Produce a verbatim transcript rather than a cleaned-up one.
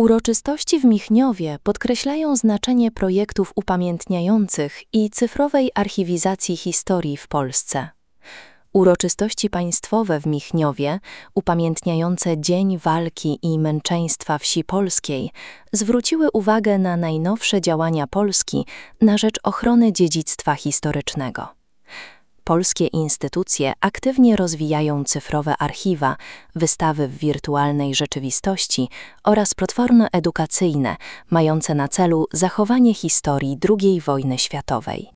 Uroczystości w Michniowie podkreślają znaczenie projektów upamiętniających i cyfrowej archiwizacji historii w Polsce. Uroczystości państwowe w Michniowie, upamiętniające Dzień Walki i Męczeństwa Wsi Polskiej, zwróciły uwagę na najnowsze działania Polski na rzecz ochrony dziedzictwa historycznego. Polskie instytucje aktywnie rozwijają cyfrowe archiwa, wystawy w wirtualnej rzeczywistości oraz platformy edukacyjne mające na celu zachowanie historii drugiej wojny światowej.